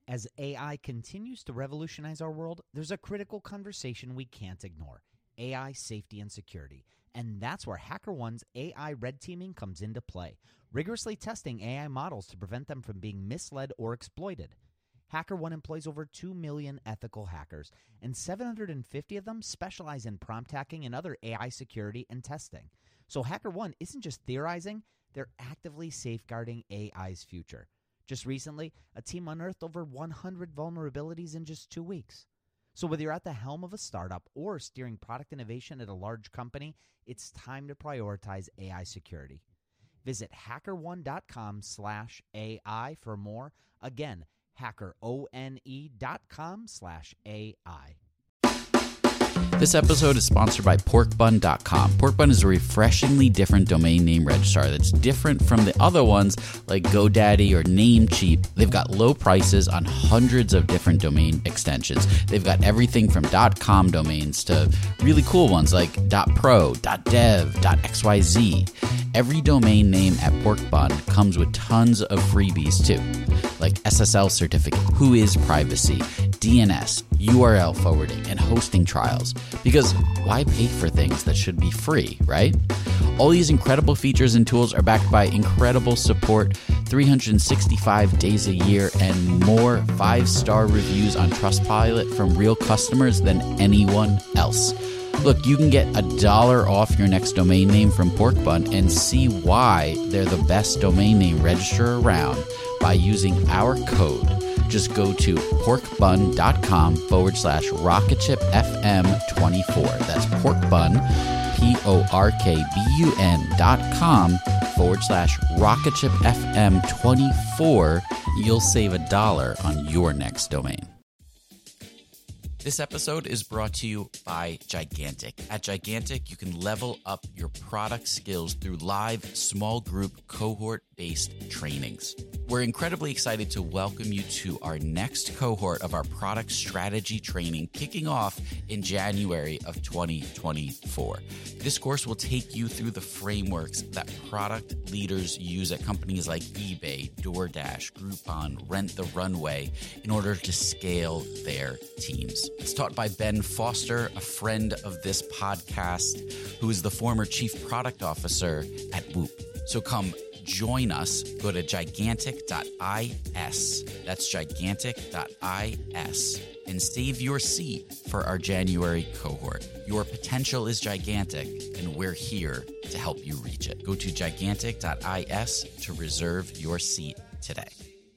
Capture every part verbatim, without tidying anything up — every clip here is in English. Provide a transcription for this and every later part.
As A I continues to revolutionize our world, there's a critical conversation we can't ignore: A I safety and security. And that's where HackerOne's A I red teaming comes into play, rigorously testing A I models to prevent them from being misled or exploited. HackerOne employs over two million ethical hackers, and seven hundred fifty of them specialize in prompt hacking and other A I security and testing. So HackerOne isn't just theorizing, they're actively safeguarding A I's future. Just recently, a team unearthed over one hundred vulnerabilities in just two weeks. So whether you're at the helm of a startup or steering product innovation at a large company, it's time to prioritize A I security. Visit HackerOne.com slash AI for more. Again, HackerOne.com slash AI. This episode is sponsored by pork bun dot com. Porkbun is a refreshingly different domain name registrar that's different from the other ones like GoDaddy or Namecheap. They've got low prices on hundreds of different domain extensions. They've got everything from .com domains to really cool ones like .pro, .dev, .xyz. Every domain name at Porkbun comes with tons of freebies too, like S S L certificate, Whois privacy, D N S, U R L forwarding, and hosting trials. Because why pay for things that should be free, right? All these incredible features and tools are backed by incredible support, three hundred sixty-five days a year, and more five-star reviews on Trustpilot from real customers than anyone else. Look, you can get a dollar off your next domain name from Porkbun and see why they're the best domain name registrar around by using our code. Just go to porkbun.com forward slash rocketshipfm24. That's porkbun, P-O-R-K-B-U-N dot com forward slash rocketshipfm24. You'll save a dollar on your next domain. This episode is brought to you by Gigantic. At Gigantic, you can level up your product skills through live, small group, cohort-based trainings. We're incredibly excited to welcome you to our next cohort of our product strategy training, kicking off in January of twenty twenty-four. This course will take you through the frameworks that product leaders use at companies like eBay, DoorDash, Groupon, Rent the Runway in order to scale their teams. It's taught by Ben Foster, a friend of this podcast, who is the former chief product officer at Whoop. So come join us. Go to gigantic dot is. That's gigantic dot is and save your seat for our January cohort. Your potential is gigantic, and we're here to help you reach it. Go to gigantic dot is to reserve your seat today.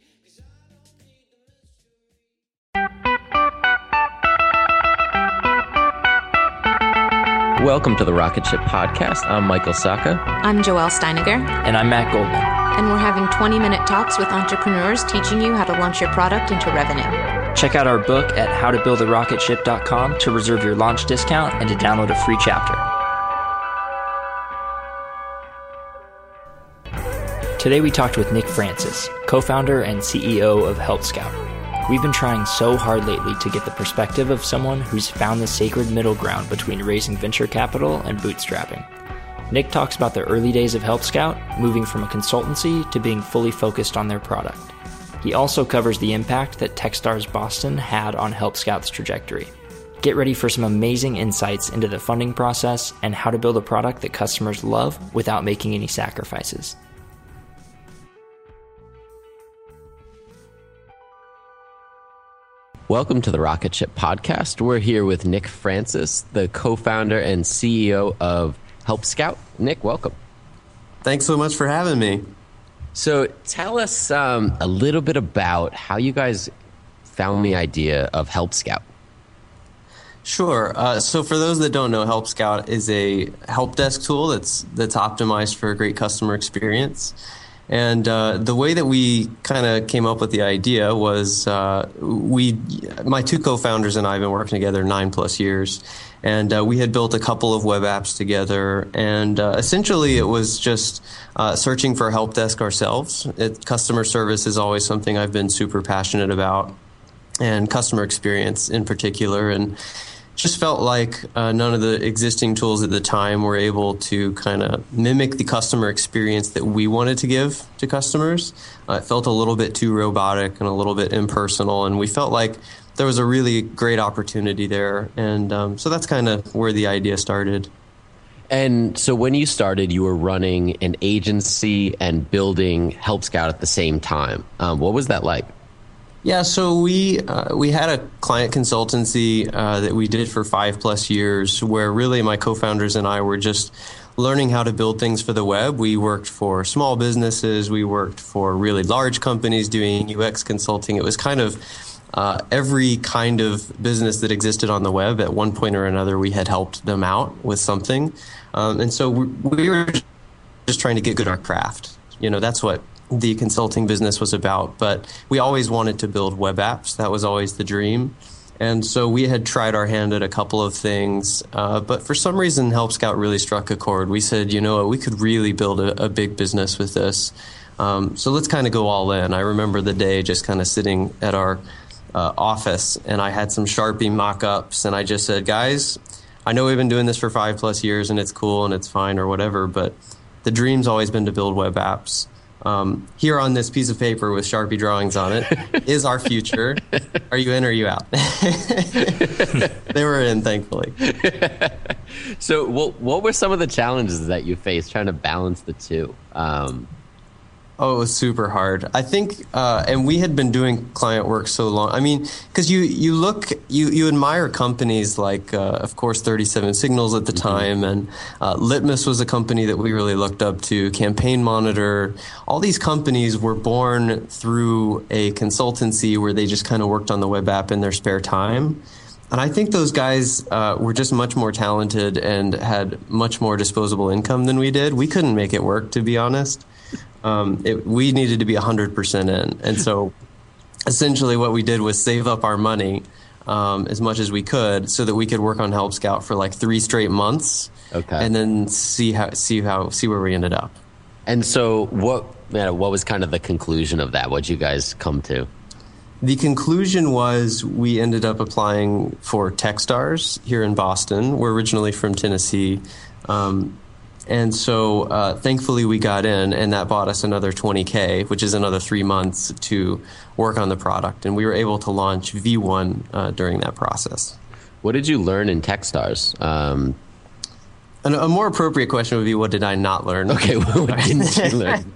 Welcome to the Rocket Ship Podcast. I'm Michael Sacca. I'm Joelle Steiniger. And I'm Matt Goldman. And we're having twenty-minute talks with entrepreneurs teaching you how to launch your product into revenue. Check out our book at how to build a rocket ship dot com to reserve your launch discount and to download a free chapter. Today we talked with Nick Francis, co-founder and C E O of Help Scout. We've been trying so hard lately to get the perspective of someone who's found the sacred middle ground between raising venture capital and bootstrapping. Nick talks about the early days of Help Scout, moving from a consultancy to being fully focused on their product. He also covers the impact that Techstars Boston had on Help Scout's trajectory. Get ready for some amazing insights into the funding process and how to build a product that customers love without making any sacrifices. Welcome to the Rocket Ship Podcast. We're here with Nick Francis, the co-founder and C E O of Help Scout. Nick, welcome. Thanks so much for having me. So tell us um, a little bit about how you guys found the idea of Help Scout. Sure. Uh, so for those that don't know, Help Scout is a help desk tool that's that's optimized for a great customer experience. And uh, the way that we kind of came up with the idea was uh, we, my two co-founders and I have been working together nine plus years, and uh, we had built a couple of web apps together. And uh, essentially, it was just uh, searching for a help desk ourselves. It, customer service is always something I've been super passionate about, and customer experience in particular. And just felt like uh, none of the existing tools at the time were able to kind of mimic the customer experience that we wanted to give to customers. Uh, it felt a little bit too robotic and a little bit impersonal, and we felt like there was a really great opportunity there. And um, so that's kind of where the idea started. And so when you started, you were running an agency and building Help Scout at the same time. Um, what was that like? Yeah, so we uh, we had a client consultancy uh, that we did for five plus years, where really my co-founders and I were just learning how to build things for the web. We worked for small businesses, we worked for really large companies doing U X consulting. It was kind of uh, every kind of business that existed on the web. At one point or another, we had helped them out with something, um, and so we, we were just trying to get good at our craft. You know, that's what the consulting business was about, but we always wanted to build web apps. That was always the dream. And so we had tried our hand at a couple of things, uh, but for some reason, Help Scout really struck a chord. We said, you know what, we could really build a, a big business with this. Um, so let's kind of go all in. I remember the day just kind of sitting at our uh, office, and I had some Sharpie mock-ups, and I just said, guys, I know we've been doing this for five plus years, and it's cool, and it's fine, or whatever, but the dream's always been to build web apps. Um, here on this piece of paper with Sharpie drawings on it is our future. Are you in or are you out? They were in, thankfully. So what, what were some of the challenges that you faced trying to balance the two? Um, Oh, it was super hard. I think, uh, and we had been doing client work so long. I mean, because you, you look, you, you admire companies like, uh, of course, thirty-seven Signals at the mm-hmm. time, and uh, Litmus was a company that we really looked up to, Campaign Monitor. All these companies were born through a consultancy where they just kind of worked on the web app in their spare time. And I think those guys uh, were just much more talented and had much more disposable income than we did. We couldn't make it work, to be honest. Um, it, we needed to be one hundred percent in. And so essentially what we did was save up our money um, as much as we could so that we could work on Help Scout for like three straight months. Okay. And then see how see how see where we ended up. And so what man, what was kind of the conclusion of that? What'd you guys come to? The conclusion was we ended up applying for Techstars here in Boston. We're originally from Tennessee. Um, And so uh, thankfully we got in, and that bought us another twenty K, which is another three months to work on the product. And we were able to launch V one uh, during that process. What did you learn in Techstars? Um, An, a more appropriate question would be, what did I not learn? Okay, what didn't you learn?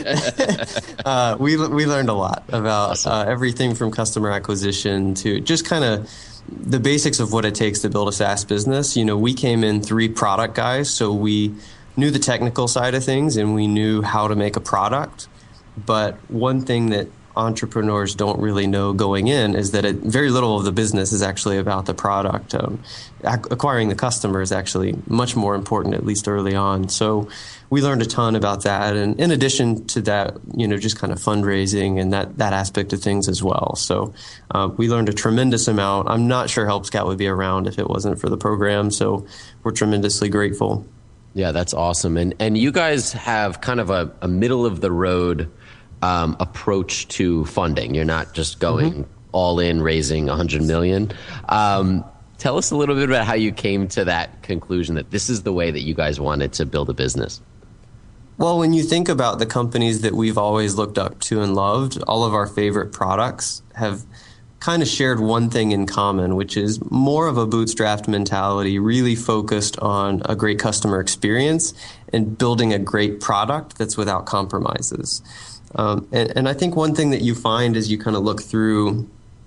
uh, we, we learned a lot about awesome. uh, everything from customer acquisition to just kind of the basics of what it takes to build a SaaS business. You know, we came in three product guys, so we knew the technical side of things and we knew how to make a product. But one thing that entrepreneurs don't really know going in is that it, very little of the business is actually about the product. Um, ac- acquiring the customer is actually much more important, at least early on. So we learned a ton about that. And in addition to that, you know, just kind of fundraising and that, that aspect of things as well. So uh, we learned a tremendous amount. I'm not sure Help Scout would be around if it wasn't for the program. So we're tremendously grateful. Yeah, that's awesome. And and you guys have kind of a, a middle of the road um, approach to funding. You're not just going mm-hmm. all in, raising one hundred million dollars. Um, tell us a little bit about how you came to that conclusion that this is the way that you guys wanted to build a business. Well, when you think about the companies that we've always looked up to and loved, all of our favorite products have kind of shared one thing in common, which is more of a bootstrapped mentality, really focused on a great customer experience and building a great product that's without compromises. Um, and, and I think one thing that you find as you kind of look through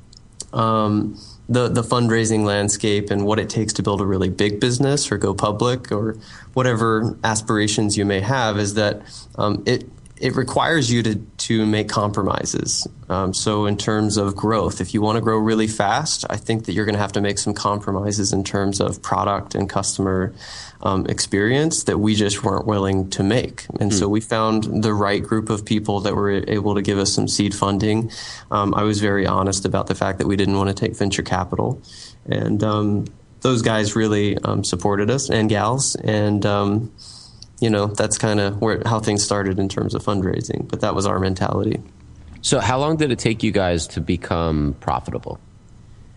um, the, the fundraising landscape and what it takes to build a really big business or go public or whatever aspirations you may have is that um, it it requires you to, to make compromises. Um, so in terms of growth, if you want to grow really fast, I think that you're going to have to make some compromises in terms of product and customer um, experience that we just weren't willing to make. And mm. so we found the right group of people that were able to give us some seed funding. Um, I was very honest about the fact that we didn't want to take venture capital. And um, those guys really um, supported us, and gals, and um, you know, that's kind of where how things started in terms of fundraising. But that was our mentality. So how long did it take you guys to become profitable?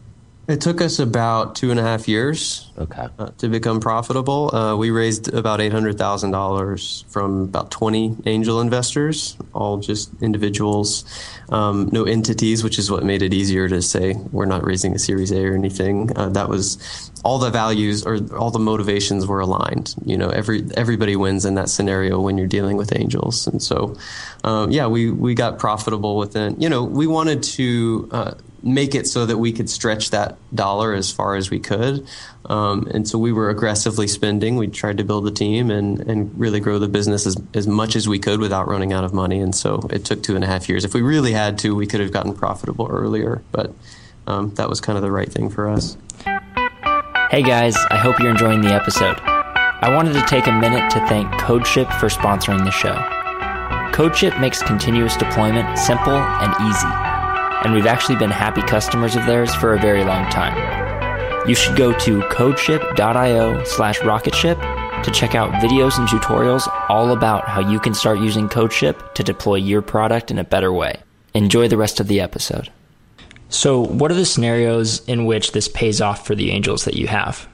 It took us about two and a half years Okay. uh, to become profitable. Uh, we raised about eight hundred thousand dollars from about twenty angel investors, all just individuals, um, no entities, which is what made it easier to say we're not raising a Series A or anything. Uh, that was all the values or all the motivations were aligned. You know, every everybody wins in that scenario when you're dealing with angels. And so, um, yeah, we, we got profitable within, you know, we wanted to uh, make it so that we could stretch that dollar as far as we could. Um, and so we were aggressively spending. We tried to build a team and, and really grow the business as, as much as we could without running out of money. And so it took two and a half years. If we really had to, we could have gotten profitable earlier, but um, that was kind of the right thing for us. Hey guys, I hope you're enjoying the episode. I wanted to take a minute to thank CodeShip for sponsoring the show. CodeShip makes continuous deployment simple and easy, and we've actually been happy customers of theirs for a very long time. You should go to codeship.io slash rocketship to check out videos and tutorials all about how you can start using CodeShip to deploy your product in a better way. Enjoy the rest of the episode. So what are the scenarios in which this pays off for the angels that you have?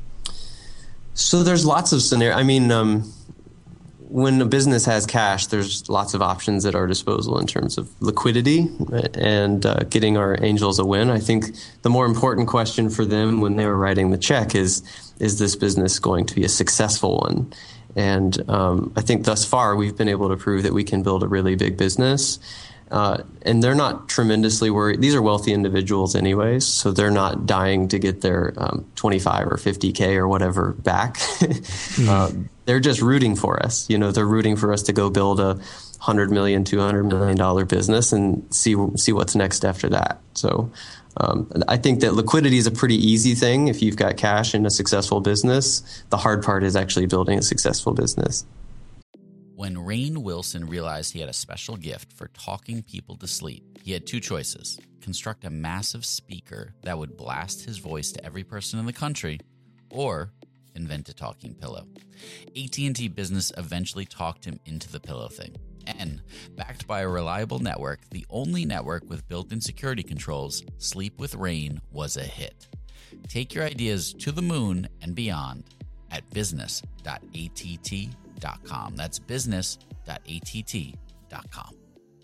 So there's lots of scenarios. I mean, um, when a business has cash, there's lots of options at our disposal in terms of liquidity and uh, getting our angels a win. I think the more important question for them when they were writing the check is, is this business going to be a successful one? And um, I think thus far we've been able to prove that we can build a really big business. Uh, and they're not tremendously worried. These are wealthy individuals anyways, so they're not dying to get their um, twenty-five or fifty K or whatever back. mm. uh, they're just rooting for us. You know, they're rooting for us to go build a one hundred million dollars, two hundred million dollars business and see see what's next after that. So um, I think that liquidity is a pretty easy thing if you've got cash in a successful business. The hard part is actually building a successful business. When Rainn Wilson realized he had a special gift for talking people to sleep, he had two choices: construct a massive speaker that would blast his voice to every person in the country, or invent a talking pillow. A T and T Business eventually talked him into the pillow thing. And, backed by a reliable network, the only network with built-in security controls, Sleep with Rainn was a hit. Take your ideas to the moon and beyond at business dot A T T dot com. That's business dot A T T dot com.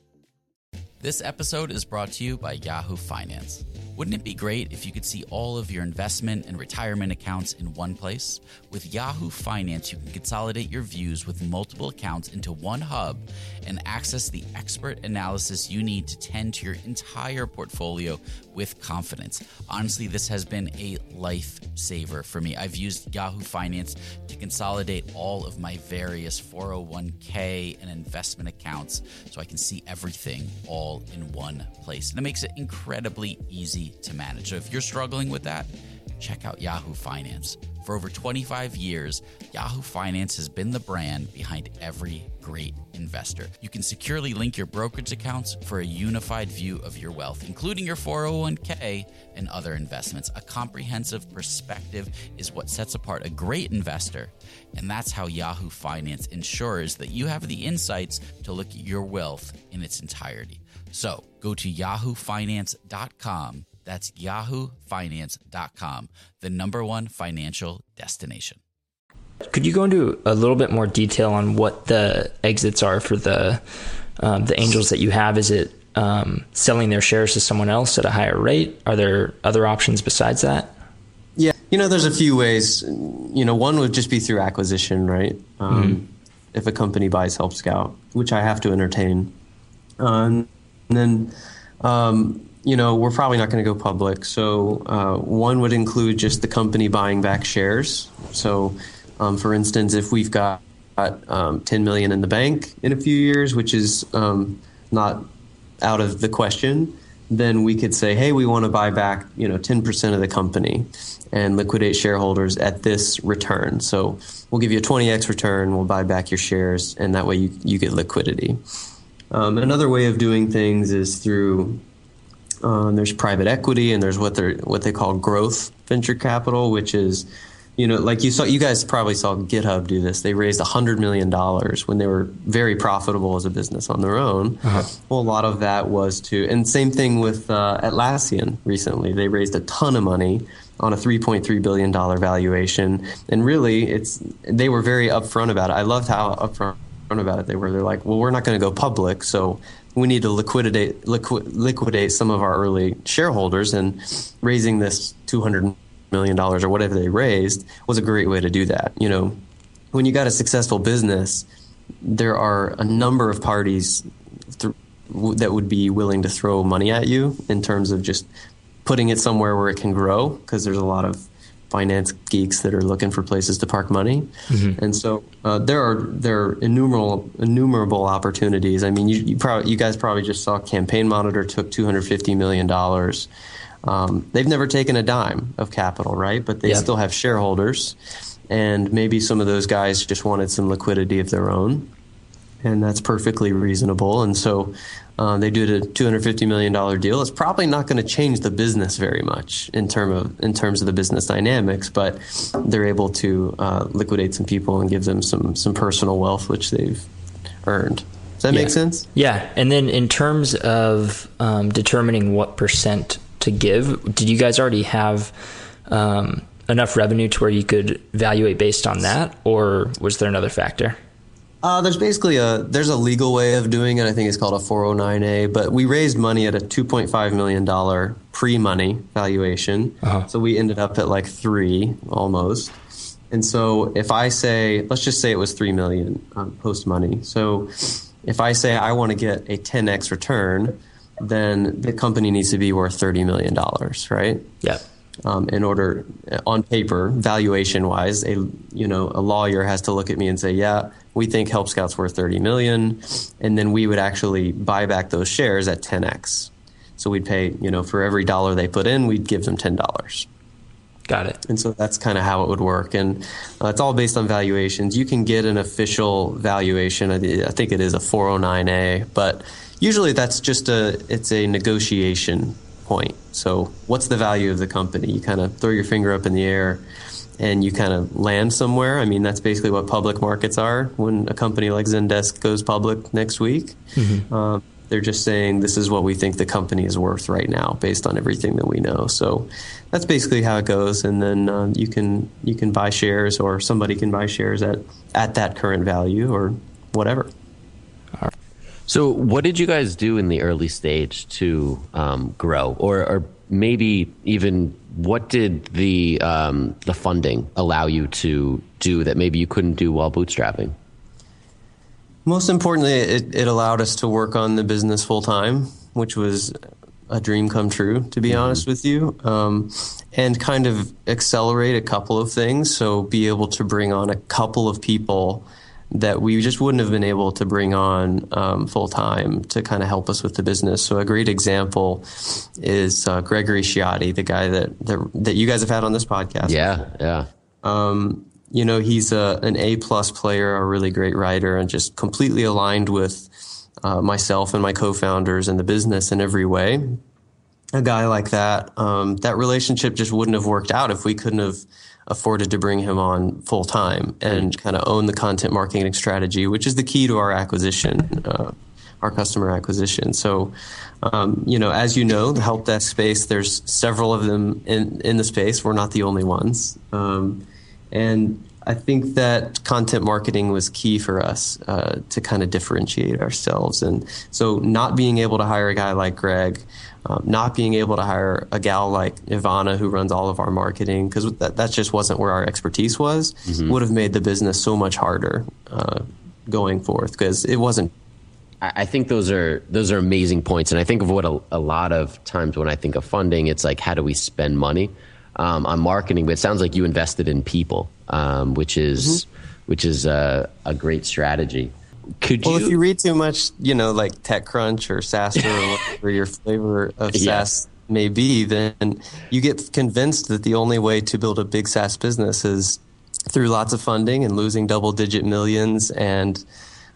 This episode is brought to you by Yahoo Finance. Wouldn't it be great if you could see all of your investment and retirement accounts in one place? With Yahoo Finance, you can consolidate your views with multiple accounts into one hub and access the expert analysis you need to tend to your entire portfolio with confidence. Honestly, this has been a lifesaver for me. I've used Yahoo Finance to consolidate all of my various four oh one k and investment accounts so I can see everything all in one place. And it makes it incredibly easy to manage. So if you're struggling with that, check out Yahoo Finance. For over twenty-five years, Yahoo Finance has been the brand behind every great investor. You can securely link your brokerage accounts for a unified view of your wealth, including your four oh one k and other investments. A comprehensive perspective is what sets apart a great investor, and that's how Yahoo Finance ensures that you have the insights to look at your wealth in its entirety. So go to yahoo finance dot com. That's yahoo finance dot com, the number one financial destination. Could you go into a little bit more detail on what the exits are for the um, the angels that you have? Is it um, selling their shares to someone else at a higher rate? Are there other options besides that? Yeah, you know, there's a few ways. You know, one would just be through acquisition, right? Um, mm-hmm. If a company buys Help Scout, which I have to entertain. Um, and then, um, you know, we're probably not going to go public. So uh, one would include just the company buying back shares. So, um, for instance, if we've got um, ten million dollars in the bank in a few years, which is um, not out of the question, then we could say, hey, we want to buy back, you know, ten percent of the company and liquidate shareholders at this return. So we'll give you a twenty x return, we'll buy back your shares, and that way you, you get liquidity. Um, another way of doing things is through Um, there's private equity, and there's what they what they call growth venture capital, which is you know, like you saw, you guys probably saw GitHub do this. They raised one hundred million dollars when they were very profitable as a business on their own. Uh-huh. Well, a lot of that was to, and same thing with uh, Atlassian recently. They raised a ton of money on a three point three billion dollars valuation. And really, it's they were very upfront about it. I loved how upfront about it they were. They're like, well, we're not going to go public, so we need to liquidate liqu- liquidate some of our early shareholders, and raising this two hundred million dollars or whatever they raised was a great way to do that. You know, when you got a successful business, there are a number of parties th- that would be willing to throw money at you in terms of just putting it somewhere where it can grow, because there's a lot of finance geeks that are looking for places to park money. Mm-hmm. And so uh, there are there are innumerable innumerable opportunities. I mean, you you, probably, you guys probably just saw Campaign Monitor took two hundred fifty million dollars. Um, they've never taken a dime of capital, right? But they yep. still have shareholders, and maybe some of those guys just wanted some liquidity of their own, and that's perfectly reasonable. And so uh, they did a two hundred fifty million dollars deal. It's probably not going to change the business very much in term of in terms of the business dynamics, but they're able to uh, liquidate some people and give them some some personal wealth, which they've earned. Does that yeah. make sense? Yeah. And then in terms of um, determining what percent to give, did you guys already have um, enough revenue to where you could evaluate based on that, or was there another factor? Uh, there's basically a there's a legal way of doing it. I think it's called a four oh nine A. But we raised money at a two point five million dollars pre-money valuation, uh-huh. so we ended up at like three almost. And so if I say, let's just say it was three million um, post money. So if I say I want to get a ten x return, then the company needs to be worth thirty million dollars, right? Yeah. Um, in order, on paper, valuation-wise, a you know a lawyer has to look at me and say, yeah, we think Help Scout's worth thirty million dollars, and then we would actually buy back those shares at ten x. So we'd pay, you know, for every dollar they put in, we'd give them ten dollars. Got it. And so that's kind of how it would work. And uh, it's all based on valuations. You can get an official valuation. I, th- I think it is a four oh nine A, but usually that's just a, it's a negotiation point. So what's the value of the company? You kind of throw your finger up in the air and you kind of land somewhere. I mean, that's basically what public markets are. When a company like Zendesk goes public next week, mm-hmm. um, they're just saying this is what we think the company is worth right now based on everything that we know. So that's basically how it goes. And then uh, you can you can buy shares, or somebody can buy shares at, at that current value or whatever. So what did you guys do in the early stage to um, grow, or, or maybe even what did the um, the funding allow you to do that maybe you couldn't do while bootstrapping? Most importantly, it, it allowed us to work on the business full time, which was a dream come true, to be mm-hmm. honest with you, um, and kind of accelerate a couple of things. So be able to bring on a couple of people that we just wouldn't have been able to bring on um, full time to kind of help us with the business. So a great example is uh, Gregory Ciotti, the guy that, that that you guys have had on this podcast. Yeah, yeah. Um, you know, he's a, an A plus player, a really great writer, and just completely aligned with uh, myself and my co-founders and the business in every way. A guy like that, um, that relationship just wouldn't have worked out if we couldn't have afforded to bring him on full time and kind of own the content marketing strategy, which is the key to our acquisition, uh, our customer acquisition. So, um, you know, as you know, the help desk space, there's several of them in, in the space. We're not the only ones. Um, and I think that content marketing was key for us uh, to kind of differentiate ourselves. And so not being able to hire a guy like Greg, Um, not being able to hire a gal like Ivana who runs all of our marketing, because that, that just wasn't where our expertise was, mm-hmm. would have made the business so much harder uh, going forth, because it wasn't. I think those are those are amazing points. And I think of what a, a lot of times when I think of funding, it's like, how do we spend money um, on marketing? But it sounds like you invested in people, um, which is mm-hmm. which is a, a great strategy. Could well, you... if you read too much, you know, like TechCrunch or SaaStr or whatever your flavor of yeah. SaaS may be, then you get convinced that the only way to build a big SaaS business is through lots of funding and losing double-digit millions and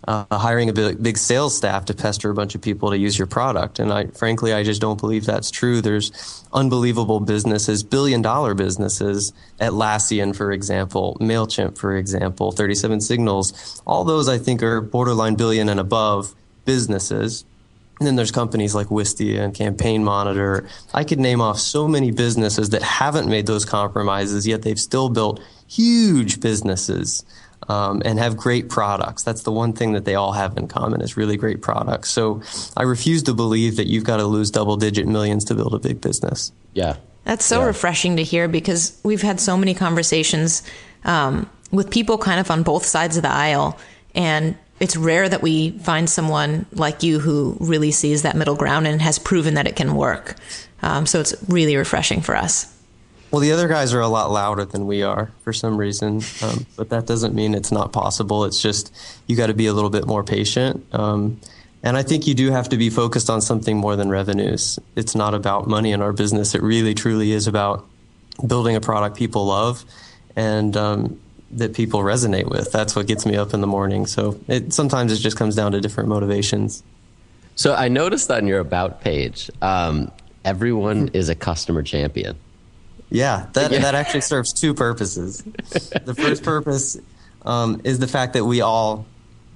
uh, hiring a big, big sales staff to pester a bunch of people to use your product. And I, frankly, I just don't believe that's true. There's unbelievable businesses, billion dollar businesses, Atlassian, for example, MailChimp, for example, thirty-seven Signals. All those, I think, are borderline billion and above businesses. And then there's companies like Wistia and Campaign Monitor. I could name off so many businesses that haven't made those compromises, yet they've still built huge businesses um, and have great products. That's the one thing that they all have in common, is really great products. So I refuse to believe that you've got to lose double-digit millions to build a big business. Yeah. That's so yeah. refreshing to hear, because we've had so many conversations um, with people kind of on both sides of the aisle, and it's rare that we find someone like you who really sees that middle ground and has proven that it can work. Um, so it's really refreshing for us. Well, the other guys are a lot louder than we are for some reason, um, but that doesn't mean it's not possible. It's just you got to be a little bit more patient. Um, and I think you do have to be focused on something more than revenues. It's not about money in our business. It really, truly is about building a product people love and um, that people resonate with. That's what gets me up in the morning. So it sometimes it just comes down to different motivations. So I noticed on your About page, um, everyone is a customer champion. Yeah, that Yeah. that actually serves two purposes. The first purpose um, is the fact that we all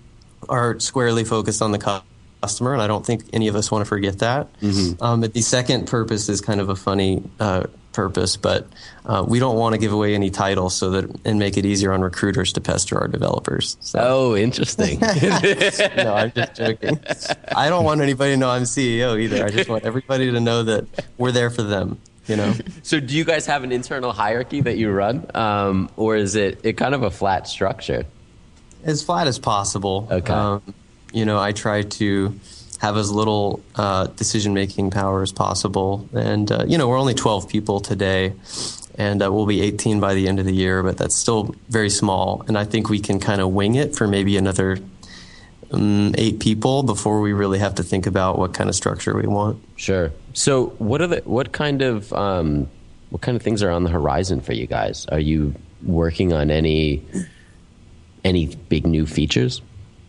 are squarely focused on the cu- customer, and I don't think any of us want to forget that. Mm-hmm. Um, but the second purpose is kind of a funny uh, purpose, but uh, we don't want to give away any titles so that and make it easier on recruiters to pester our developers. So. Oh, interesting. No, I'm just joking. I don't want anybody to know I'm C E O either. I just want everybody to know that we're there for them. You know. So do you guys have an internal hierarchy that you run, um, or is it, it kind of a flat structure? As flat as possible. Okay. Um, you know, I try to have as little uh, decision-making power as possible. And, uh, you know, we're only twelve people today, and uh, we'll be eighteen by the end of the year, but that's still very small. And I think we can kind of wing it for maybe another um, eight people before we really have to think about what kind of structure we want. Sure. So what are the, what kind of, um, what kind of things are on the horizon for you guys? Are you working on any, any big new features?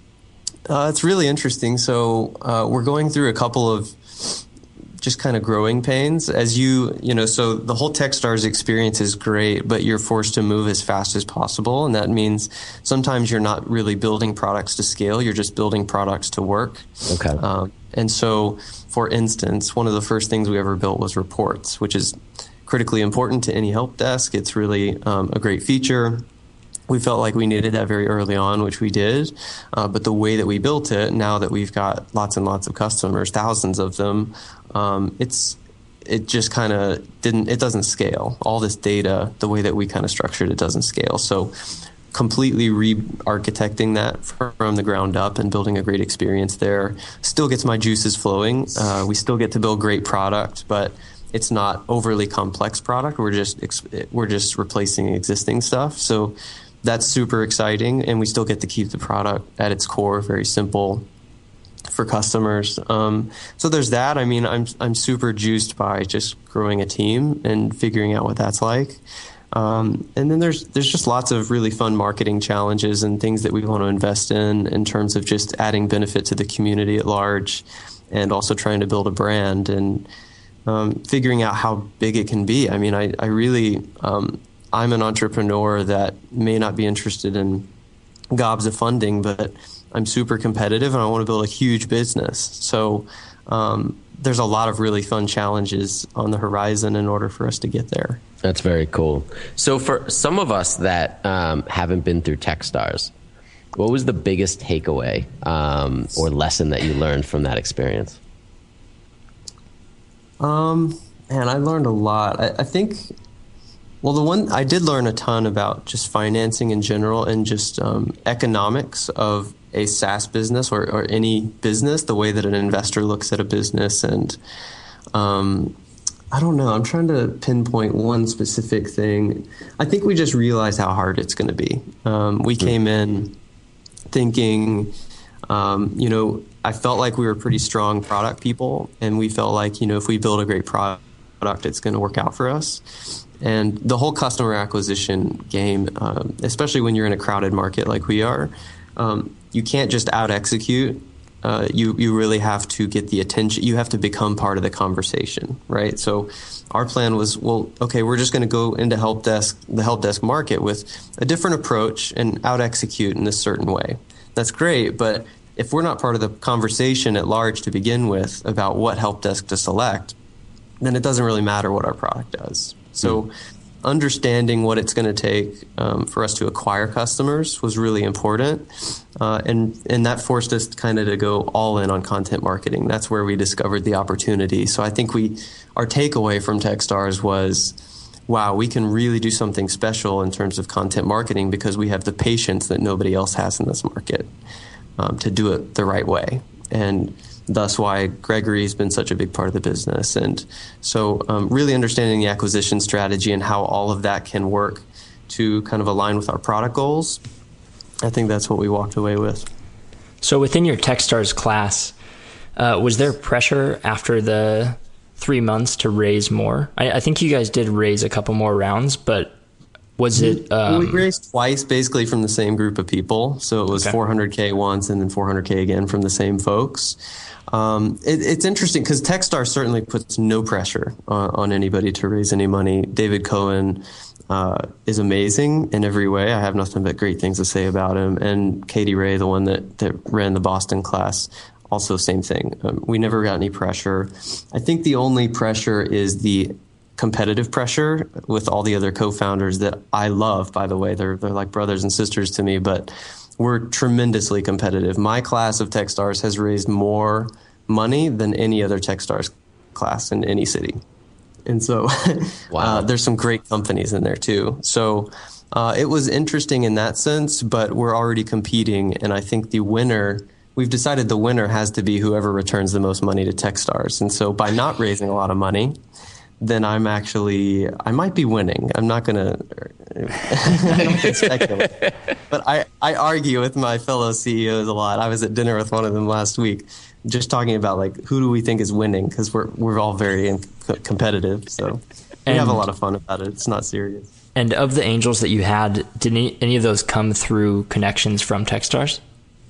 Uh, it's really interesting. So uh, we're going through a couple of just kind of growing pains as you, you know, so the whole Techstars experience is great, but you're forced to move as fast as possible. And that means sometimes you're not really building products to scale. You're just building products to work. Okay. Um, and so, for instance, one of the first things we ever built was reports, which is critically important to any help desk. It's really um, a great feature. We felt like we needed that very early on, which we did. Uh, but the way that we built it, now that we've got lots and lots of customers, thousands of them, um, it's it just kind of didn't, it doesn't scale. All this data, the way that we kind of structured it doesn't scale. So completely re-architecting that from the ground up and building a great experience there still gets my juices flowing. Uh, we still get to build great product, but it's not overly complex product. We're just we're just replacing existing stuff. So that's super exciting, and we still get to keep the product at its core very simple for customers. Um, so there's that. I mean, I'm I'm super juiced by just growing a team and figuring out what that's like. Um, and then there's there's just lots of really fun marketing challenges and things that we want to invest in in terms of just adding benefit to the community at large, and also trying to build a brand and um, figuring out how big it can be. I mean, I I really um, I'm an entrepreneur that may not be interested in gobs of funding, but I'm super competitive and I want to build a huge business. So um, there's a lot of really fun challenges on the horizon in order for us to get there. That's very cool. So for some of us that um, haven't been through Techstars, what was the biggest takeaway um, or lesson that you learned from that experience? Um, man, I learned a lot. I, I think, well, the one I did learn a ton about just financing in general and just um, economics of a SaaS business or, or any business, the way that an investor looks at a business. And um, I don't know, I'm trying to pinpoint one specific thing. I think we just realized how hard it's going to be. Um, we came in thinking, um, you know, I felt like we were pretty strong product people, and we felt like, you know, if we build a great product, it's going to work out for us. And the whole customer acquisition game, um, especially when you're in a crowded market like we are, um, you can't just out execute. Uh, you you really have to get the attention. You have to become part of the conversation, right? So our plan was, well, okay, we're just going to go into help desk, the help desk market with a different approach and out execute in a certain way. That's great, but if we're not part of the conversation at large to begin with about what help desk to select, then it doesn't really matter what our product does. So mm. understanding what it's going to take um, for us to acquire customers was really important. Uh, and, and that forced us kind of to go all in on content marketing. That's where we discovered the opportunity. So I think we, our takeaway from Techstars was, wow, we can really do something special in terms of content marketing because we have the patience that nobody else has in this market um, to do it the right way. And thus why Gregory's been such a big part of the business. And so um, really understanding the acquisition strategy and how all of that can work to kind of align with our product goals, I think that's what we walked away with. So within your Techstars class, uh, was there pressure after the three months to raise more? I, I think you guys did raise a couple more rounds, but was it... Um, we raised twice basically from the same group of people. So it was okay. four hundred K once and then four hundred K again from the same folks. Um, it, it's interesting because Techstars certainly puts no pressure on, on anybody to raise any money. David Cohen uh, is amazing in every way. I have nothing but great things to say about him. And Katie Ray, the one that, that ran the Boston class, also same thing. Um, we never got any pressure. I think the only pressure is the competitive pressure with all the other co-founders that I love, by the way. They're, they're like brothers and sisters to me, but we're tremendously competitive. My class of Techstars has raised more money than any other Techstars class in any city. And so wow. uh, there's some great companies in there too. So uh, it was interesting in that sense, but we're already competing. And I think the winner, we've decided the winner has to be whoever returns the most money to Techstars. And so by not raising a lot of money, then I'm actually, I might be winning. I'm not going to speculate. But I, I argue with my fellow C E Os a lot. I was at dinner with one of them last week, just talking about like, who do we think is winning? Because we're, we're all very in- competitive. So we and, have a lot of fun about it. It's not serious. And of the angels that you had, did any, any of those come through connections from Techstars?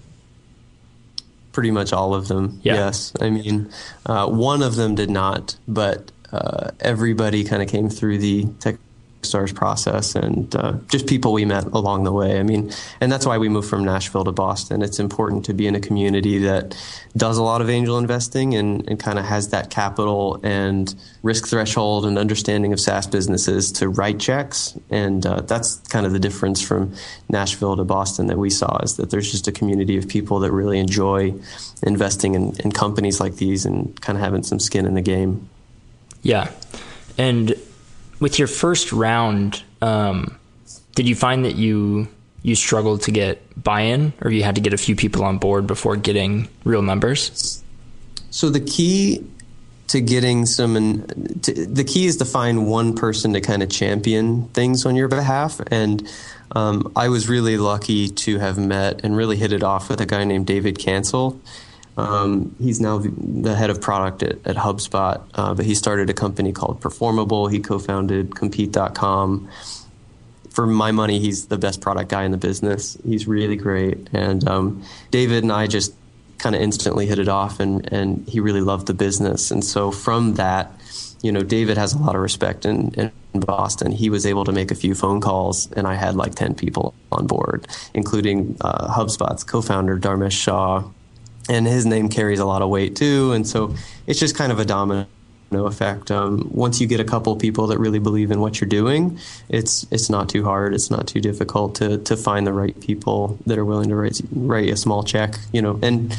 Pretty much all of them, yeah. Yes. I mean, uh, one of them did not, but Uh, everybody kind of came through the Techstars process and uh, just people we met along the way. I mean, and that's why we moved from Nashville to Boston. It's important to be in a community that does a lot of angel investing and, and kind of has that capital and risk threshold and understanding of SaaS businesses to write checks. And uh, that's kind of the difference from Nashville to Boston that we saw, is that there's just a community of people that really enjoy investing in, in companies like these and kind of having some skin in the game. Yeah. And with your first round, um, did you find that you you struggled to get buy-in, or you had to get a few people on board before getting real numbers? So the key to getting some, to, the key is to find one person to kind of champion things on your behalf. And um, I was really lucky to have met and really hit it off with a guy named David Cancel. Um, he's now the head of product at, at HubSpot, uh, but he started a company called Performable. He co-founded Compete dot com. For my money, he's the best product guy in the business. He's really great. And um, David and I just kind of instantly hit it off, and, and he really loved the business. And so from that, you know, David has a lot of respect in, in Boston. He was able to make a few phone calls, and I had like ten people on board, including uh, HubSpot's co-founder, Dharmesh Shah. And his name carries a lot of weight too. And so it's just kind of a domino effect. Um, once you get a couple people that really believe in what you're doing, it's it's not too hard. It's not too difficult to to find the right people that are willing to write, write a small check, you know. And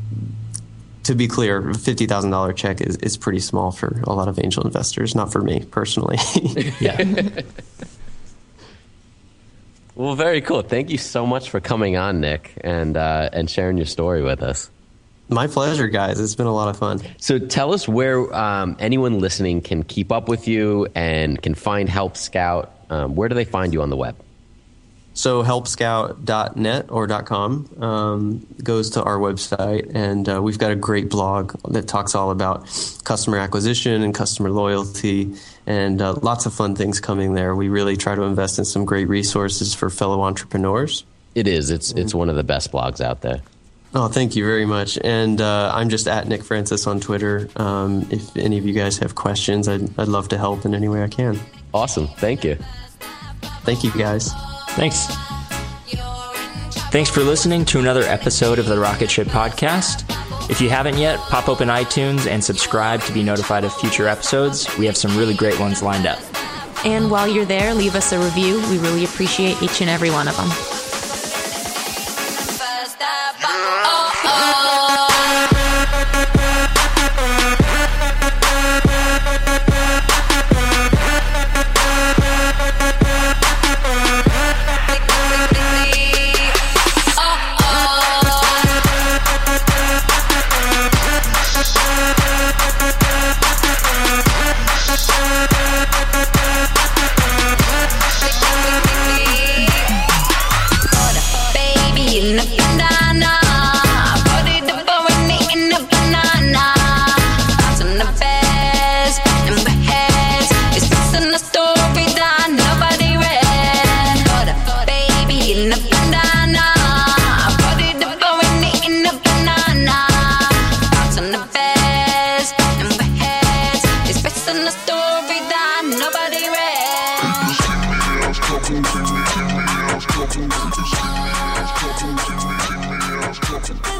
to be clear, a fifty thousand dollars check is, is pretty small for a lot of angel investors, not for me personally. Yeah. Well, very cool. Thank you so much for coming on, Nick, and uh, and sharing your story with us. My pleasure, guys. It's been a lot of fun. So tell us where um, anyone listening can keep up with you and can find Help Scout. Um, where do they find you on the web? So help scout dot net or .com um, goes to our website, and uh, we've got a great blog that talks all about customer acquisition and customer loyalty, and uh, lots of fun things coming there. We really try to invest in some great resources for fellow entrepreneurs. It is. It's it's one of the best blogs out there. Oh, thank you very much. And uh, I'm just at Nick Francis on Twitter. Um, if any of you guys have questions, I'd, I'd love to help in any way I can. Awesome. Thank you. Thank you, guys. Thanks. Thanks for listening to another episode of the Rocket Ship Podcast. If you haven't yet, pop open iTunes and subscribe to be notified of future episodes. We have some really great ones lined up. And while you're there, leave us a review. We really appreciate each and every one of them. Couple,